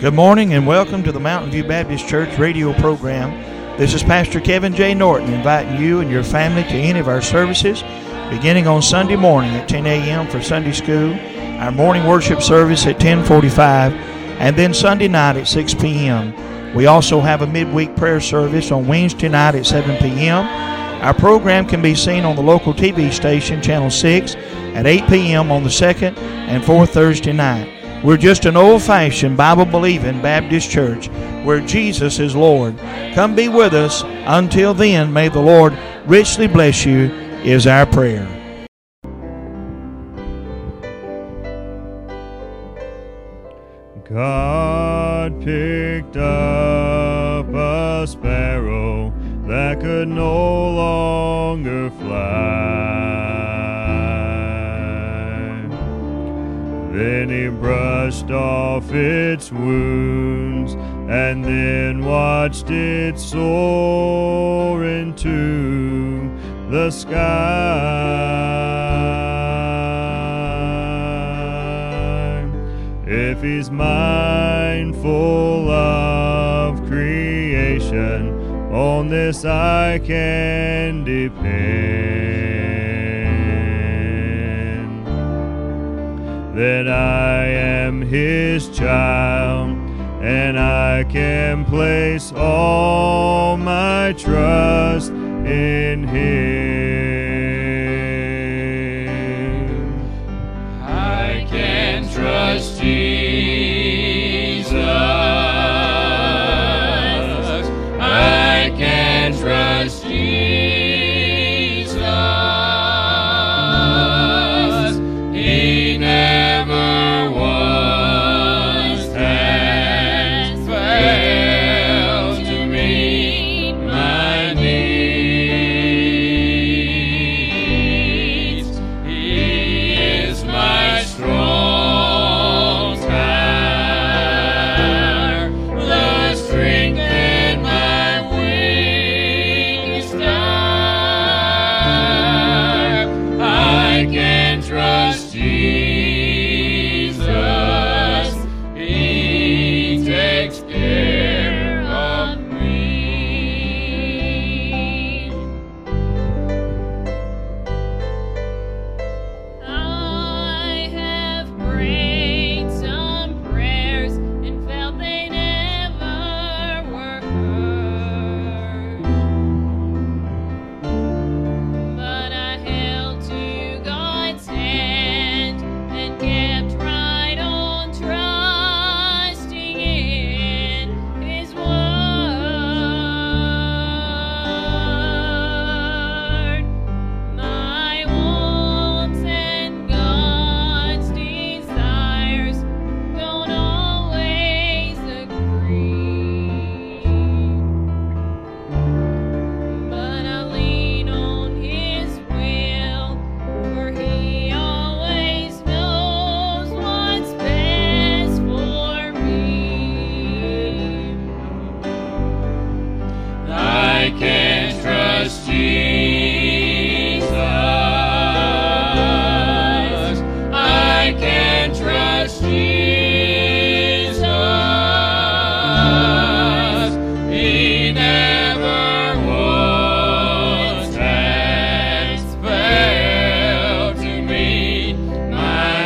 Good morning and welcome to the Mountain View Baptist Church radio program. This is Pastor Kevin J. Norton inviting you and your family to any of our services beginning on Sunday morning at 10 a.m. for Sunday school, our morning worship service at 10:45, and then Sunday night at 6 p.m. We also have a midweek prayer service on Wednesday night at 7 p.m. Our program can be seen on the local TV station, Channel 6, at 8 p.m. on the second and fourth Thursday night. We're just an old-fashioned, Bible-believing Baptist church where Jesus is Lord. Come be with us. Until then, may the Lord richly bless you, is our prayer. God picked up a sparrow that could no longer fly. Then he brushed off its wounds and then watched it soar into the sky. If he's mindful of creation, on this I can depend. That I am his child, and I can place all my trust in him. I can trust Jesus. I can trust Jesus. He never once has failed to meet my needs. He is my strong tower, the strength in my weak star. I can trust Jesus. He takes care of me. I have prayed some prayers and felt they never were heard. But I held to God's hand and kept right on trusting in His word. My wants and God's desires don't always agree, but I lean on His will, for He always knows what's best for me. I can trust Jesus. I can trust Jesus. He never once has failed to meet my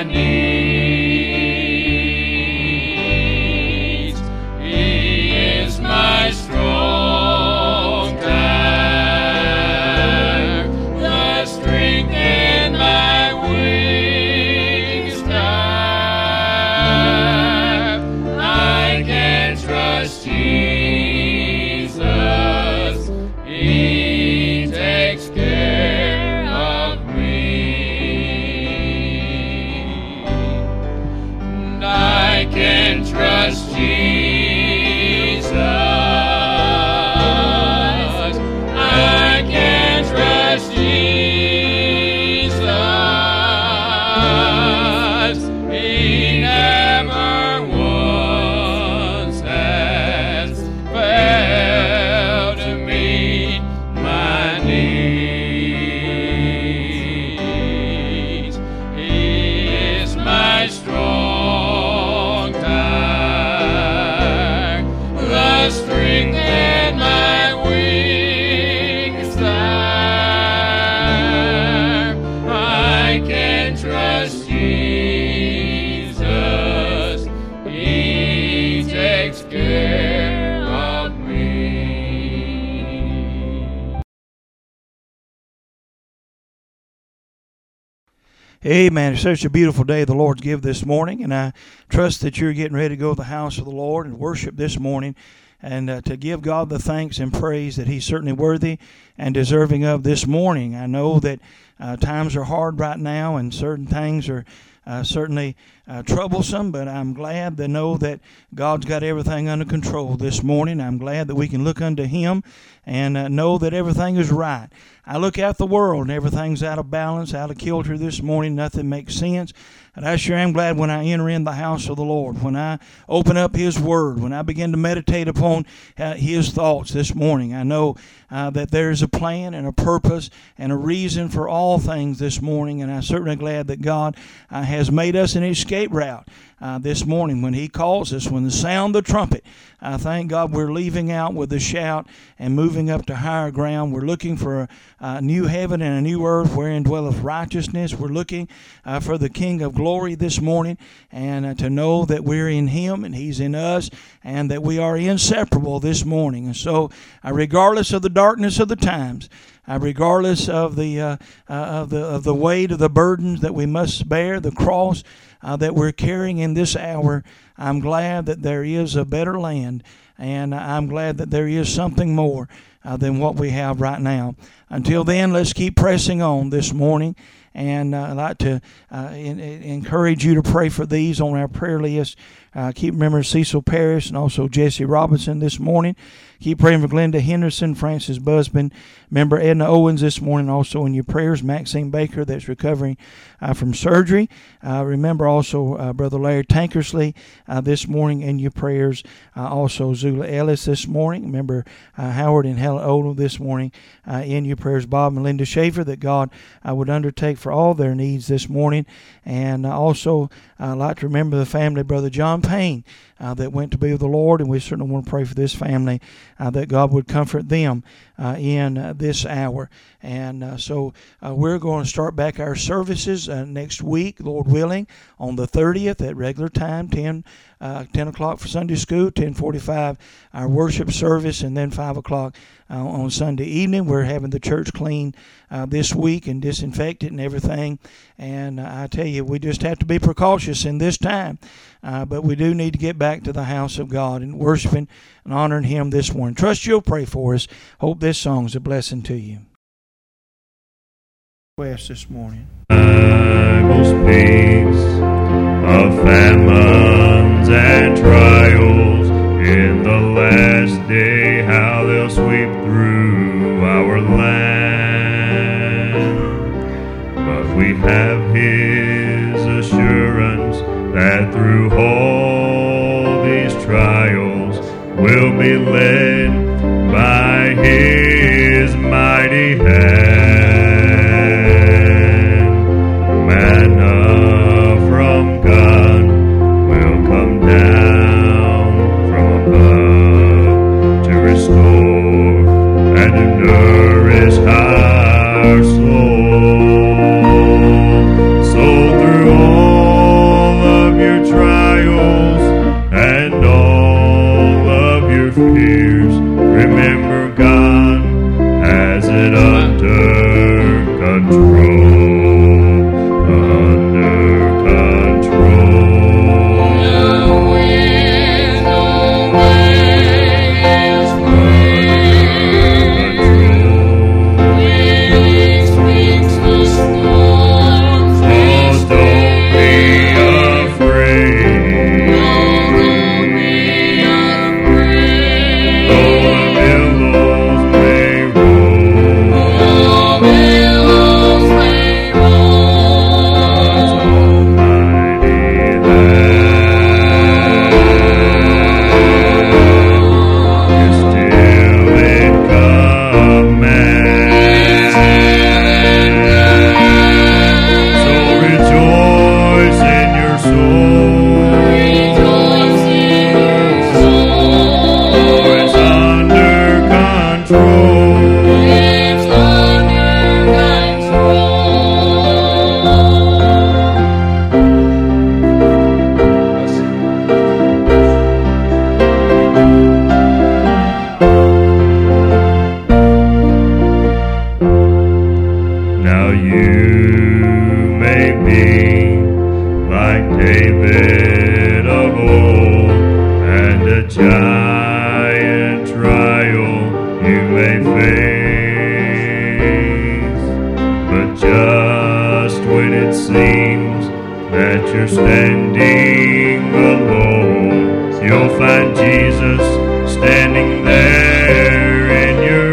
needs. He is my strong tower, the strength in my weak star. I can trust Jesus. He takes care of me. And I can trust Jesus. I can trust Jesus. He never once has failed to meet my needs. He is my strong tower, Amen. It's such a beautiful day the Lord's given this morning, and I trust that you're getting ready to go to the house of the Lord and worship this morning, and to give God the thanks and praise that He's certainly worthy and deserving of this morning. I know that times are hard right now, and certain things are certainly troublesome, but I'm glad to know that God's got everything under control this morning. I'm glad that we can look unto Him and know that everything is right. I look out the world and everything's out of balance, out of kilter this morning. Nothing makes sense. And I sure am glad when I enter in the house of the Lord, when I open up His Word, when I begin to meditate upon His thoughts this morning. I know that there is a plan and a purpose and a reason for all things this morning, and I'm certainly glad that God has made us an escape route this morning when He calls us, when the sound of the trumpet. I thank God we're leaving out with a shout and moving up to higher ground. We're looking for a new heaven and a new earth wherein dwelleth righteousness. We're looking for the King of glory this morning, and to know that we're in Him and He's in us, and that we are inseparable this morning. And so, regardless of the darkness of the times, regardless of the weight of the burdens that we must bear, the cross that we're carrying in this hour, I'm glad that there is a better land, and I'm glad that there is something more than what we have right now. Until then, let's keep pressing on this morning. And I'd like to encourage you to pray for these on our prayer list. Keep remembering Cecil Parrish and also Jesse Robinson this morning. Keep praying for Glenda Henderson, Francis Busman, member Edna Owens this morning. Also in your prayers, Maxine Baker, that's recovering from surgery. Remember also Brother Larry Tankersley this morning in your prayers. Also Zula Ellis this morning. Remember Howard and Helen Odom this morning in your prayers. Bob and Linda Schaefer, that God would undertake for all their needs this morning. And also I'd like to remember the family of Brother John Payne that went to be with the Lord, and we certainly want to pray for this family that God would comfort them in this hour. And so we're going to start back our services next week, Lord willing, on the 30th at regular time, 10 o'clock for Sunday school, 10:45 our worship service, and then 5 o'clock on Sunday evening. We're having the church clean this week and disinfected and everything. And I tell you, we just have to be precautious in this time. But we do need to get back to the house of God and worshiping and honoring Him this morning. Trust you'll pray for us. Hope this song's a blessing to you. Request this morning. I speaks of famines and trials in the last day, how they'll sweep through our land. But we have His assurance that through all these trials we'll be led by His mighty hand. Manna from God will come down from above to restore and to nourish our soul. So through all of your trials and all of your fears, remember God has it under giant trial you may face, but just when it seems that you're standing alone, you'll find Jesus standing there in your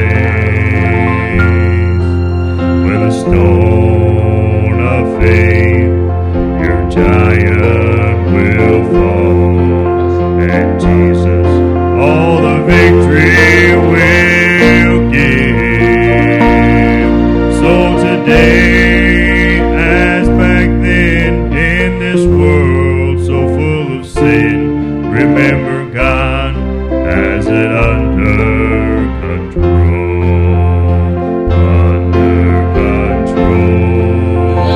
place with a stone of faith. Your giant will fall, and Jesus all the victory will give. So today, as back then in this world so full of sin, remember God has it under control, under control.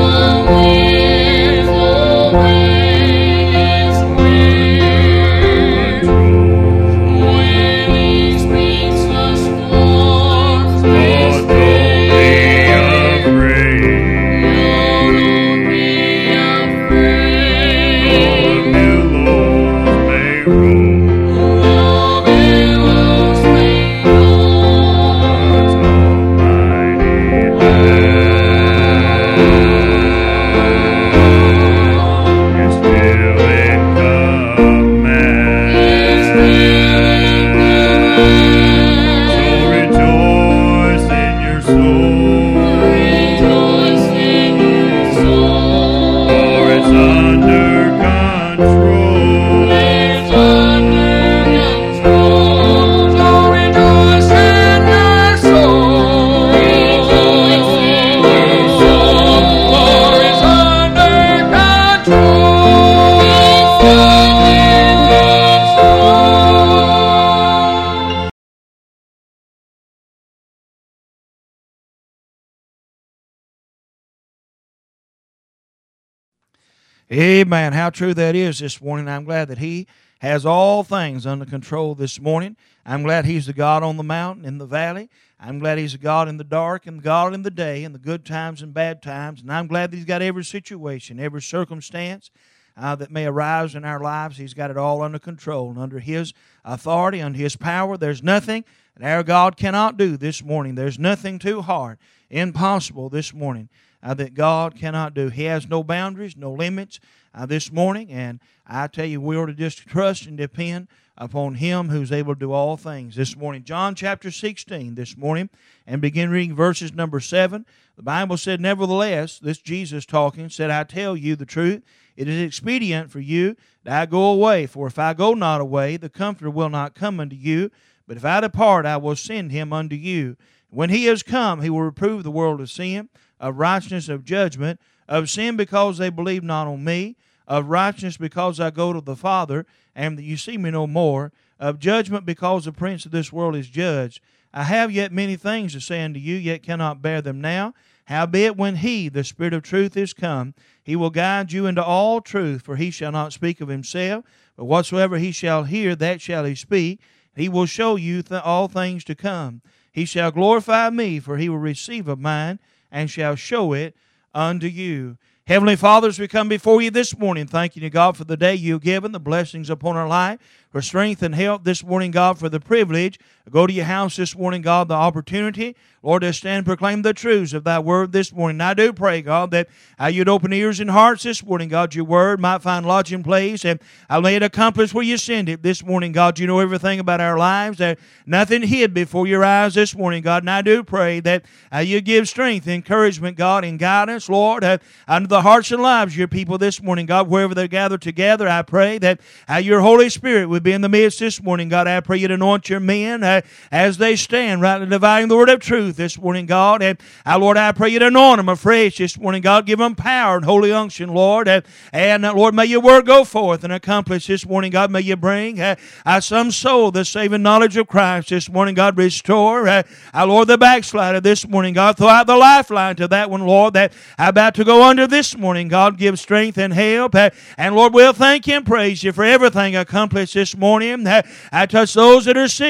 Amen. How true that is this morning. I'm glad that He has all things under control this morning. I'm glad He's the God on the mountain, in the valley. I'm glad He's the God in the dark and God in the day, in the good times and bad times. And I'm glad that He's got every situation, every circumstance that may arise in our lives. He's got it all under control and under His authority, under His power. There's nothing that our God cannot do this morning. There's nothing too hard, impossible this morning that God cannot do. He has no boundaries, no limits this morning. And I tell you, we ought to just trust and depend upon Him who's able to do all things this morning. John chapter 16 this morning, and begin reading verses number 7. The Bible said, "Nevertheless," this Jesus talking, said, "I tell you the truth, it is expedient for you that I go away. For if I go not away, the Comforter will not come unto you. But if I depart, I will send Him unto you. When He is come, He will reprove the world of sin, of righteousness, of judgment, of sin because they believe not on me, of righteousness because I go to the Father, and that you see me no more, of judgment because the prince of this world is judged. I have yet many things to say unto you, yet cannot bear them now. Howbeit when He, the Spirit of truth, is come, He will guide you into all truth, for He shall not speak of Himself, but whatsoever He shall hear, that shall He speak. He will show you all things to come. He shall glorify me, for He will receive of mine, and shall show it unto you." Heavenly Father, as we come before you this morning, thanking you, God, for the day you've given, the blessings upon our life, for strength and help this morning, God, for the privilege to go to your house this morning, God, the opportunity, Lord, to stand and proclaim the truths of thy word this morning. And I do pray, God, that you'd open ears and hearts this morning, God, your word might find lodging place, and may it accomplish where you send it this morning, God. You know everything about our lives. There's nothing hid before your eyes this morning, God. And I do pray that you give strength, encouragement, God, and guidance, Lord, unto the hearts and lives of your people this morning, God, wherever they're gathered together. I pray that your Holy Spirit would be in the midst this morning, God. I pray you to anoint your men as they stand rightly dividing the word of truth this morning, God. And Lord, I pray you to anoint them afresh this morning, God. Give them power and holy unction, Lord. And Lord, may your word go forth and accomplish this morning, God. May you bring some soul the saving knowledge of Christ this morning, God. Restore, Lord, the backslider this morning, God. Throw out the lifeline to that one, Lord, that I'm about to go under this morning, God. Give strength and help. And Lord, we'll thank you and praise you for everything accomplished this morning. I touch those that are sick this morning,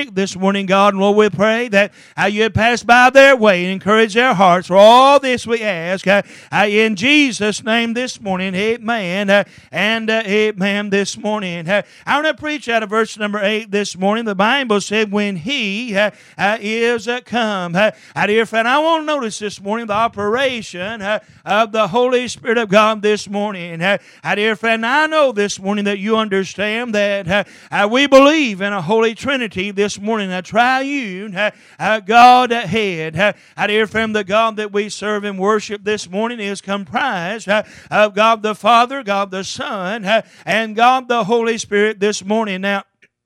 morning, God. And Lord, we pray that you had passed by their way and encourage their hearts. For all this we ask in Jesus' name this morning. Amen and amen this morning. I want to preach out of verse number 8 this morning. The Bible said, when He is come. Dear friend, I want to notice this morning the operation of the Holy Spirit of God this morning. Dear friend, I know this morning that you understand that we believe in a Holy Trinity this morning, a triune Godhead. Dear friend, the God that we serve and worship this morning is comprised of God the Father, God the Son, and God the Holy Spirit this morning. Now,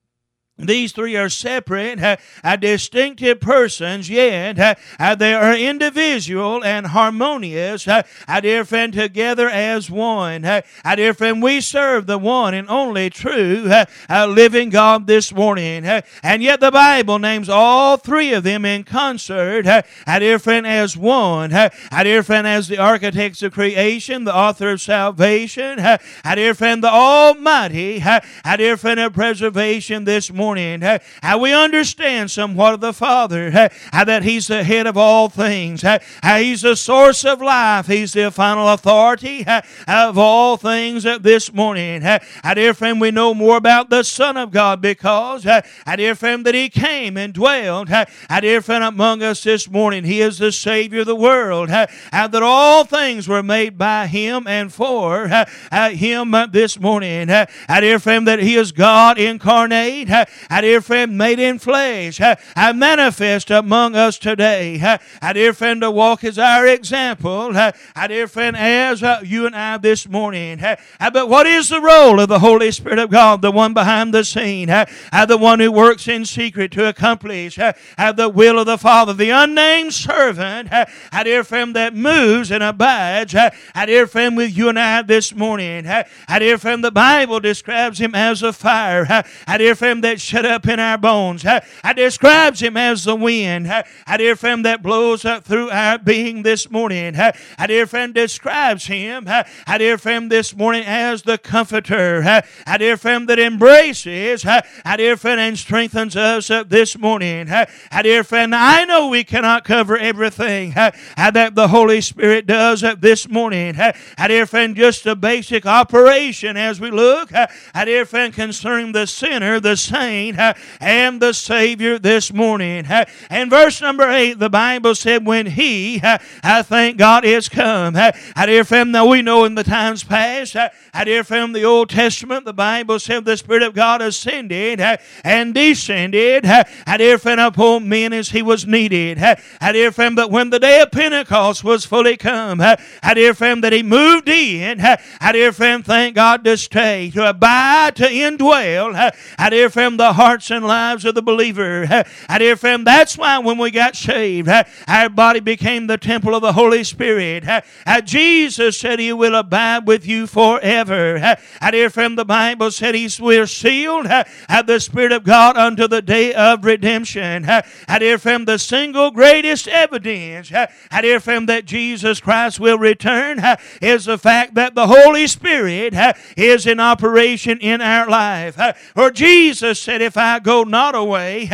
these three are separate, distinctive persons, yet they are individual and harmonious, dear friend, together as one. Dear friend, we serve the one and only true living God this morning. And yet the Bible names all three of them in concert, dear friend, as one. Dear friend, as the architects of creation, the author of salvation, dear friend, the Almighty, dear friend, of preservation this morning. We understand somewhat of the Father, that He's the head of all things. He's the source of life. He's the final authority of all things this morning. Dear friend, we know more about the Son of God because, dear friend, that He came and dwelled, dear friend, among us this morning. He is the Savior of the world, that all things were made by Him and for Him this morning. Dear friend, that He is God incarnate, dear friend, made in flesh, manifest among us today. Dear friend, to walk as our example, dear friend, as you and I this morning. But what is the role of the Holy Spirit of God, the one behind the scene, the one who works in secret to accomplish the will of the Father, the unnamed servant, dear friend, that moves and abides, dear friend, with you and I this morning. Dear friend, the Bible describes Him as a fire, dear friend, that shut up in our bones. Describes Him as the wind, dear friend, that blows through our being this morning. Dear friend, describes Him, dear friend, this morning as the Comforter, dear friend, that embraces, dear friend, and strengthens us this morning. Dear friend, I know we cannot cover everything that the Holy Spirit does this morning. Dear friend, just a basic operation as we look, dear friend, concerning the sinner, the saint, and the Savior this morning. And verse number 8, the Bible said, when He, thank God, is come. Dear friend, now we know in the times past, dear friend, the Old Testament, the Bible said the Spirit of God ascended and descended, dear friend, upon men as He was needed. Dear friend, but when the day of Pentecost was fully come, dear friend, that He moved in, dear friend, thank God, to stay, to abide, to indwell, dear friend, the hearts and lives of the believer. Dear friend, that's why when we got saved, our body became the temple of the Holy Spirit. Jesus said He will abide with you forever. Dear friend, the Bible said we're sealed the Spirit of God unto the day of redemption. Dear friend, the single greatest evidence, dear friend, that Jesus Christ will return is the fact that the Holy Spirit is in operation in our life. For Jesus said, if I go not away,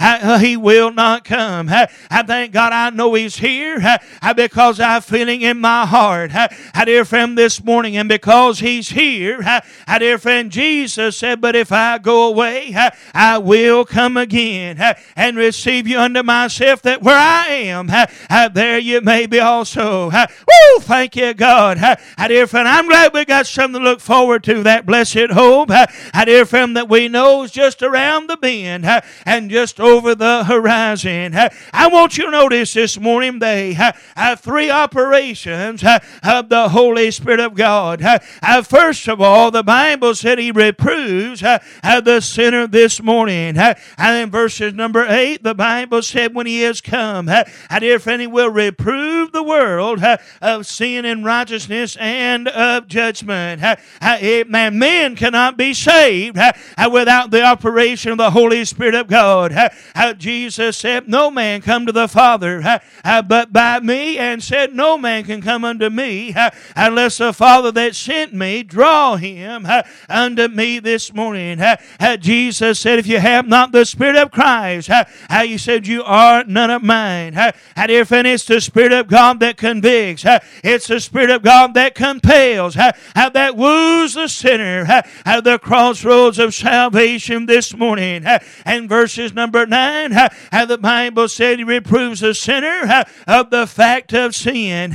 He will not come. I thank God I know He's here because I'm feeling in my heart, dear friend, this morning. And because He's here, dear friend, Jesus said, but if I go away, I will come again and receive you unto myself, that where I am, there you may be also. Woo! Thank you, God. Dear friend, I'm glad we got something to look forward to, that blessed hope, dear friend, that we know is just around the bend and just over the horizon. I want you to notice this morning they have three operations of the Holy Spirit of God. First of all, the Bible said He reproves the sinner this morning. And in verses number 8, the Bible said when He is come, dear friend, He will reprove the world of sin and righteousness and of judgment. Man cannot be saved without the operation operation of the Holy Spirit of God. Jesus said, no man come to the Father but by me, and said, no man can come unto me unless the Father that sent me draw him unto me this morning. Jesus said, if you have not the Spirit of Christ, he said, you are none of mine. And if it's the Spirit of God that convicts, it's the Spirit of God that compels, that woos the sinner at the crossroads of salvation this morning. And verses number 9, the Bible said he reproves the sinner of the fact of sin.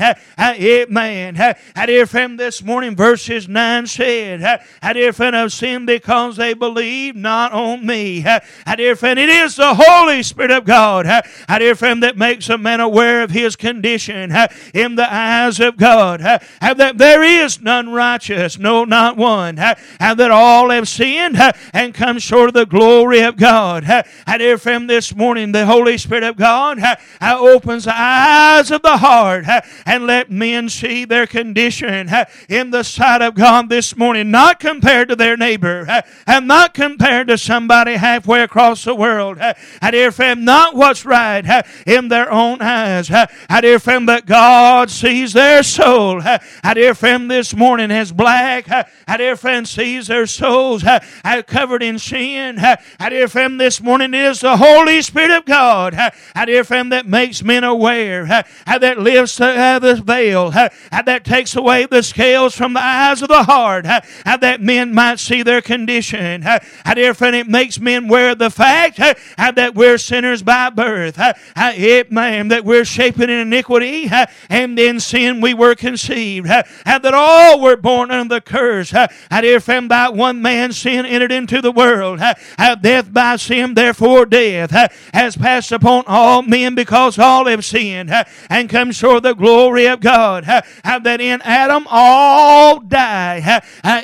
Amen. And if from this morning, verses 9 said, and if of sin because they believe not on me. And if it is the Holy Spirit of God, and if that makes a man aware of his condition in the eyes of God, and that there is none righteous, no, not one, and that all have sinned and come short of the glory of God. And if from this morning the Holy Spirit of God opens the eyes of the heart and let men see their condition in the sight of God this morning, not compared to their neighbor, and not compared to somebody halfway across the world, and if not what's right in their own eyes, and if but God sees their soul, and if this morning as black, and if sees their souls covered in sin, and if this morning is the Holy Spirit of God, and if that makes men aware, that lifts the veil, and that takes away the scales from the eyes of the heart, and that men might see their condition, and if it makes men aware of the fact that we're sinners by birth, that we're shapen in iniquity, and in sin we were conceived, and that all were born under the curse, and if by one man's sin entered into the world, death by sin, therefore death has passed upon all men because all have sinned and come short of the glory of God, that in Adam all die.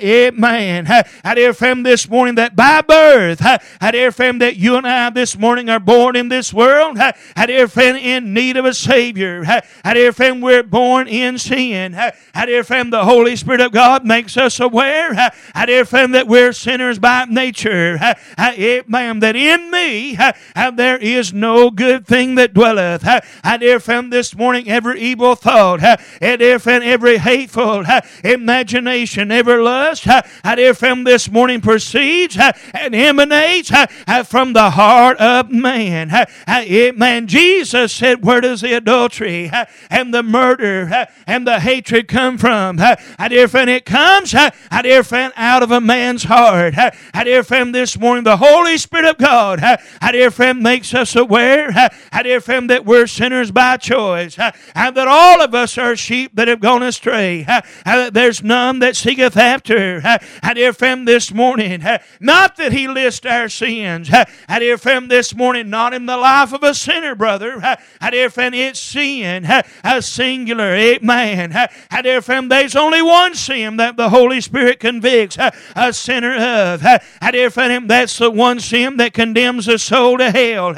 Amen. And if this morning that by birth, and if that you and I this morning are born in this world, and if in need of a Savior, and if we're born in sin, and if the Holy Spirit of God makes us aware, and if that we're sinners by nature, amen, that in me there is no good thing that dwelleth, and if this morning every evil thought, and if every hateful imagination, every lust, and if this morning proceeds and emanates from the heart of man. Amen. Jesus said, where does the adultery and the murder and the hatred come from? And if it comes and if out of a man's heart, and if this morning the Holy Spirit of God, and if makes us aware, and if that we're sinners by choice, and that all of us are sheep that have gone astray, and that there's none that seeketh after, and if this morning, not that he lists our sins, and if this morning, not in the life of a sinner, brother, and if it's sin, a singular, amen, and if there's only one sin that the Holy Spirit convicts a sinner of, and if that's the one sin that condemns the soul to hell.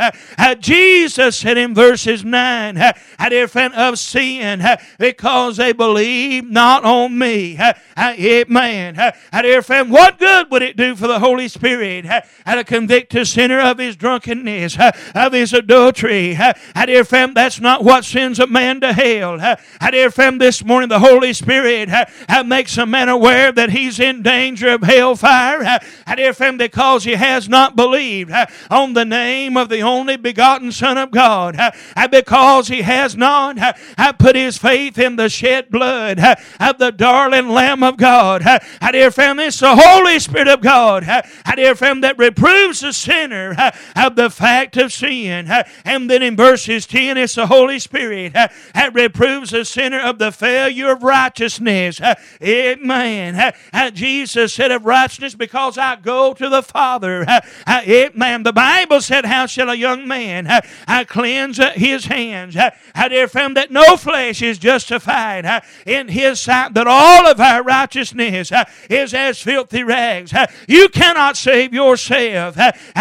Jesus said in verses 9, and if of sin, because they believe not on me. Amen. And if what good would it do for the Holy Spirit to convict a sinner of his drunkenness, of his adultery, and if that's not what sends a man to hell, and if this morning the Holy Spirit makes a man aware that he's in danger of hellfire, and if because he has not believed on the name of the only begotten Son of God, and because he has not put his faith in the shed blood of the darling Lamb of God, and if it's the Holy Spirit of God, and if that reproves the sinner of the fact of sin, and then in verses 10 it's the Holy Spirit that reproves the sinner of the failure of righteousness. Amen. Jesus said of righteousness, because I go to the Father. Amen. The Bible said, how shall a young man cleanse his hands? And if that no flesh is justified in his sight, that all of our righteousness is as filthy rags. You cannot save yourself.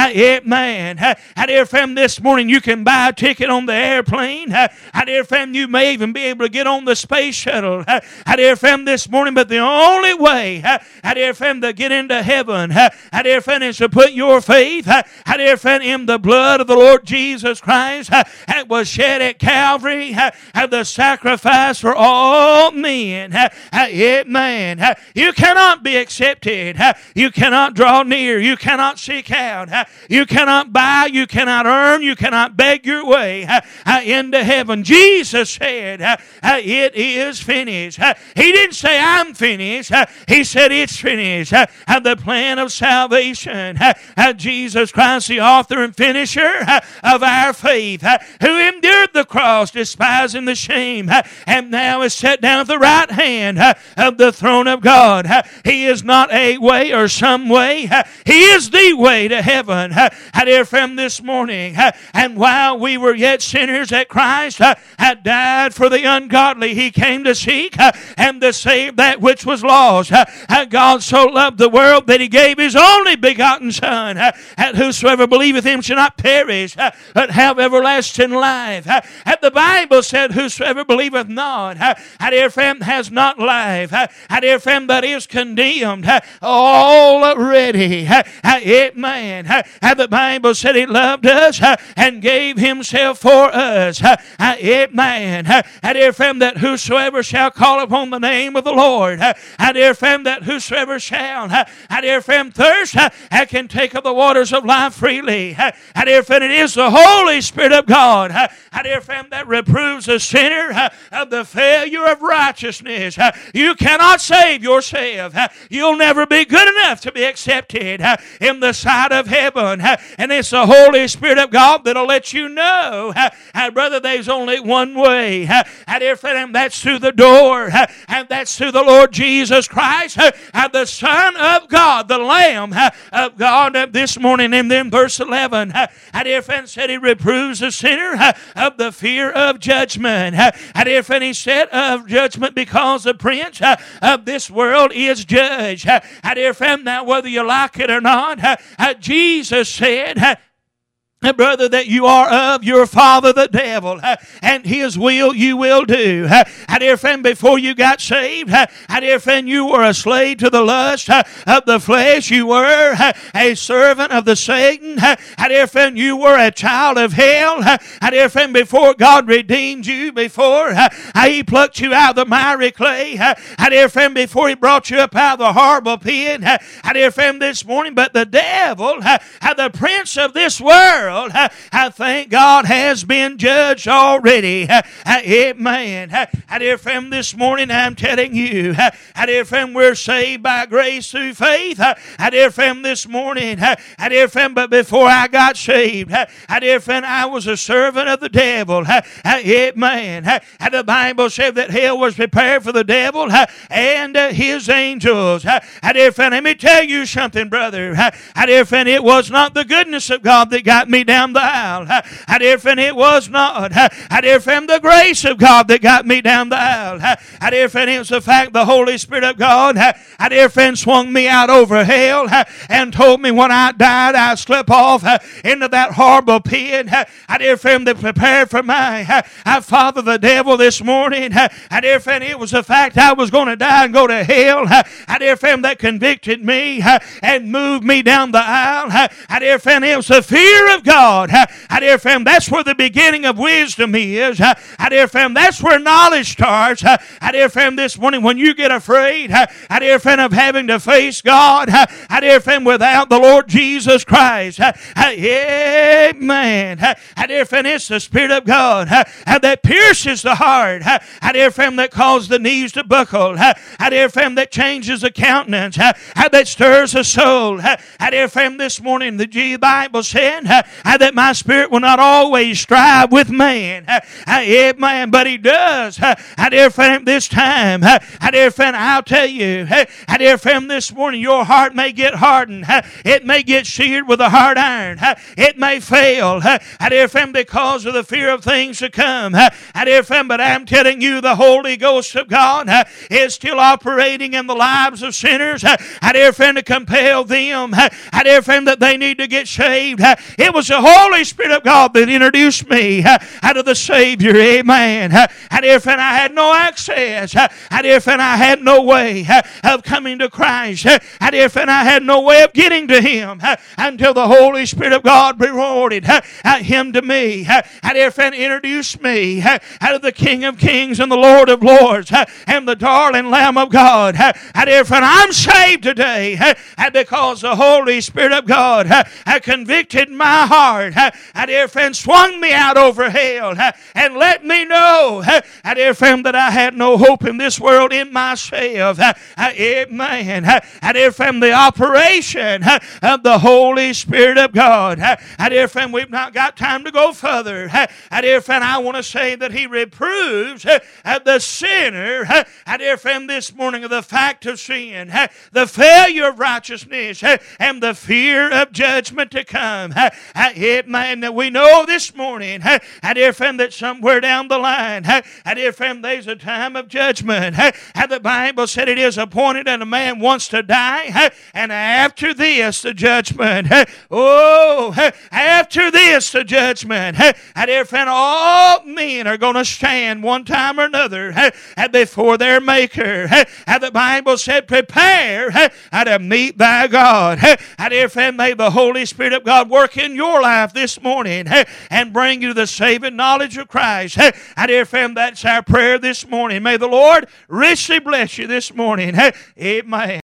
Amen. And if this morning you can buy a ticket on the airplane, and if you may even be able to get on the space shuttle, and if this morning, but the only way, and if to get into heaven, and if it's to put your faith, dear friend, in the blood of the Lord Jesus Christ that was shed at Calvary, the sacrifice for all men. Amen. You cannot be accepted. You cannot draw near. You cannot seek out. You cannot buy. You cannot earn. You cannot beg your way into heaven. Jesus said, it is finished. He didn't say, I'm finished. He said, it's finished. The plan of salvation. Jesus Christ, the author and finisher of our faith, who endured the cross, despising the shame, and now is set down at the right hand of the throne of God. He is not a way or some way. He is the way to heaven. Dear friend, this morning, and while we were yet sinners, that Christ had died for the ungodly. He came to seek and to save that which was lost. God so loved the world that He gave His only begotten Son, that whosoever believeth Him shall not perish, but have everlasting life. The Bible said, whosoever believeth not, dear friend, has not life. Dear friend, but is condemned already. Amen. The Bible said He loved us and gave Himself for us. Amen. Dear friend, that whosoever shall call upon the name of the Lord, dear friend, that whosoever shall, dear friend, thirst, can take of the waters of life freely. Dear friend, it is the Holy Spirit of God, dear friend, that reproves the sinner of the failure of righteousness. You cannot save yourself. You'll never be good enough to be accepted in the sight of heaven. And it's the Holy Spirit of God that'll let you know, brother, there's only one way. Dear friend, and that's through the door. And that's through the Lord Jesus Christ, the Son of God, the Lamb of God. This morning, and then verse 11, dear friend, said He reproves the sinner of the fear of judgment. Dear friend, He said of judgment because the prince of this world is judged. Dear friend, now whether you like it or not, Jesus said, brother, that you are of your father the devil, and his will you will do. Dear friend, before you got saved, dear friend, you were a slave to the lust of the flesh. You were a servant of the Satan. Dear friend, you were a child of hell. Dear friend, before God redeemed you, before He plucked you out of the miry clay, dear friend, before He brought you up out of the horrible pit, dear friend, this morning, but the devil, the prince of this world, I thank God, has been judged already. Amen. Dear friend, this morning I'm telling you, dear friend, we're saved by grace through faith. Dear friend, this morning, dear friend, but before I got saved, dear friend, I was a servant of the devil. Amen. The Bible said that hell was prepared for the devil and his angels. Dear friend, let me tell you something, brother. Dear friend, it was not the goodness of God that got me down the aisle. Dear friend, it was not, dear friend, the grace of God that got me down the aisle. Dear friend, it was the fact the Holy Spirit of God, dear friend, swung me out over hell and told me when I died I slip off into that horrible pit. Dear friend, that prepared for my father the devil this morning. Dear friend, it was the fact I was going to die and go to hell. Dear friend, that convicted me and moved me down the aisle. Dear friend, it was the fear of God. Dear friend, that's where the beginning of wisdom is. Dear friend, that's where knowledge starts. Dear friend, this morning when you get afraid, dear friend, of having to face God, dear friend, without the Lord Jesus Christ, amen. Dear friend, it's the Spirit of God that pierces the heart. Dear friend, that causes the knees to buckle. Dear friend, that changes the countenance. That stirs the soul. Dear friend, this morning the Bible said that my spirit will not always strive with man. Amen. But He does. Dear friend, this time, dear friend, I'll tell you, dear friend, this morning your heart may get hardened. It may get seared with a hard iron. It may fail. Dear friend, because of the fear of things to come. Dear friend, but I'm telling you, the Holy Ghost of God is still operating in the lives of sinners. Dear friend, to compel them, dear friend, that they need to get saved. It was was the Holy Spirit of God that introduced me to the Savior. Amen. And if I had no access, and if I had no way of coming to Christ, and if I had no way of getting to Him until the Holy Spirit of God rewarded Him to me, and if introduced me to the King of Kings and the Lord of Lords and the darling Lamb of God, and if I'm saved today because the Holy Spirit of God convicted my heart, and if swung me out over hell and let me know and if that I had no hope in this world in myself, amen, and if the operation of the Holy Spirit of God, and if we've not got time to go further, and if I want to say that He reproves the sinner, and if this morning of the fact of sin, the failure of righteousness, and the fear of judgment to come, amen, that we know this morning, and if that somewhere down the line, and if there's a time of judgment, and the Bible said it is appointed and a man wants to die, and after this the judgment, after this the judgment, and if all men are going to stand one time or another before their Maker, and the Bible said prepare to meet thy God, and if may the Holy Spirit of God work in your life this morning and bring you to the saving knowledge of Christ, and if that's our prayer this morning, may the Lord richly bless you this morning. Amen.